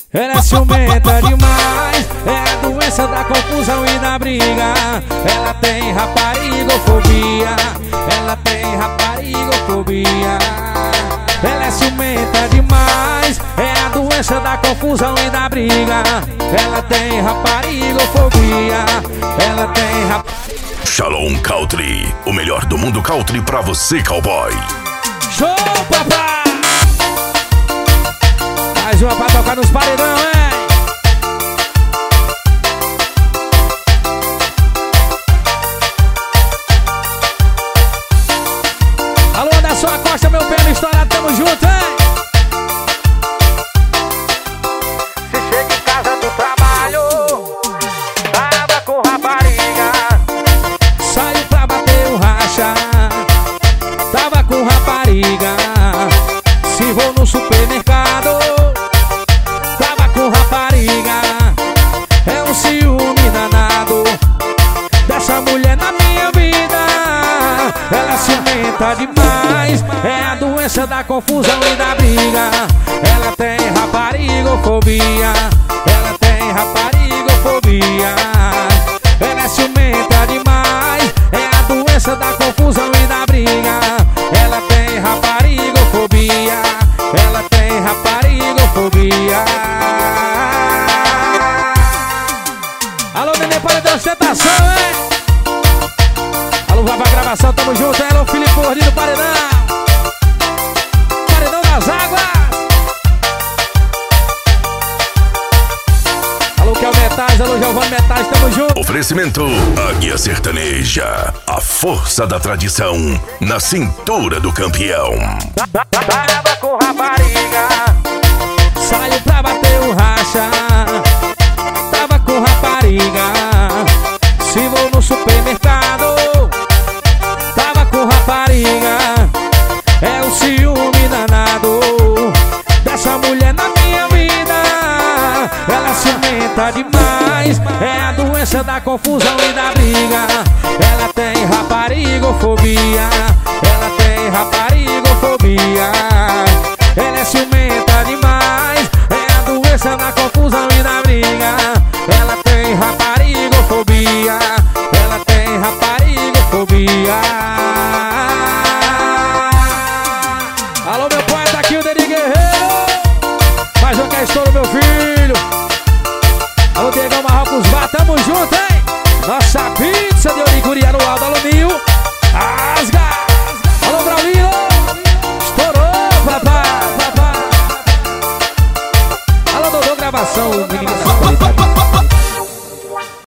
Ela é ciumenta demais, é a doença da confusão e da briga. Ela tem raparigofobia, ela tem raparigofobia. Ela é ciumenta demais, é a doença da confusão e da briga. Ela tem raparigofobia, ela tem raparigofobia. Shalom Country, o melhor do mundo country pra você, cowboy. Show, papai! Mais uma pra tocar nos paredão, hein? Alô, da sua costa, meu pé no estourado, tamo junto, hein? Se chega em casa do trabalho, tava com rapariga, saiu pra bater o racha, tava com rapariga. Se vou no supermercado, tava com rapariga. É um ciúme danado dessa mulher na minha vida. Ela ciumenta demais, é a doença da confusão e da briga. Ela tem raparigofobia, ela tem raparigofobia. Ela é ciumenta demais, é a doença da confusão e da briga. Ela tem raparigofobia, ela tem raparigofobia. Alô, Nenê, para de ostentação, hein? Alô, vai pra gravação, tamo junto, hein? Alô, Felipe Gordinho, paredão. Paredão das águas. Alô, que é o Metais, alô, Giovanni Metais, tamo junto. Oferecimento Águia Sertaneja, a força da tradição na cintura do campeão. Tava com rapariga, saiu pra bater o racha. Tava com rapariga, se vou no supermercado, tava com rapariga. É um ciúme danado dessa mulher na minha vida. Ela ciumenta demais, é a doença da confusão e da briga. Ela tem raparigofobia, ela tem raparigofobia. Ela é ciumenta demais, é a doença da confusão e da briga. Ela tem raparigofobia, ela tem raparigofobia. Alô, meu poeta aqui, o Deni Guerreiro. Mais um que é estouro, meu filho. Alô, Diegão Marrocos Bar, tamo junto, hein? Nossa pizza de origuriano no alto, alô, Nil. Rasga! Alô, Braulino. Estourou, papai. Alô, Dodô, gravação, menino.